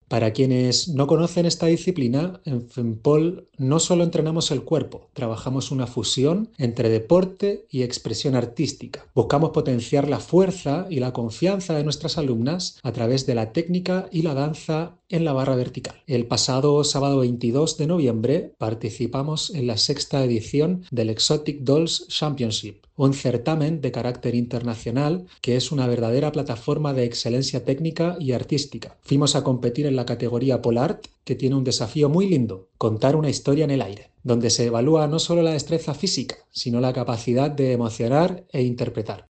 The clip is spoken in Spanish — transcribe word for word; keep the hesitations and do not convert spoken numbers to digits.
Para quienes no conocen esta disciplina, en FEMPOL no solo entrenamos el cuerpo, trabajamos una fusión entre deporte y expresión artística. Buscamos potenciar la fuerza y la confianza de nuestras alumnas a través de la técnica y la danza en la barra vertical. El pasado sábado veintidós de noviembre participamos en la sexta edición del Exotic Dolls Championship, un certamen de carácter internacional que es una verdadera plataforma de excelencia técnica y artística. Fuimos a competir en la categoría Pole Art, que tiene un desafío muy lindo: contar una historia en el aire, donde se evalúa no solo la destreza física, sino la capacidad de emocionar e interpretar.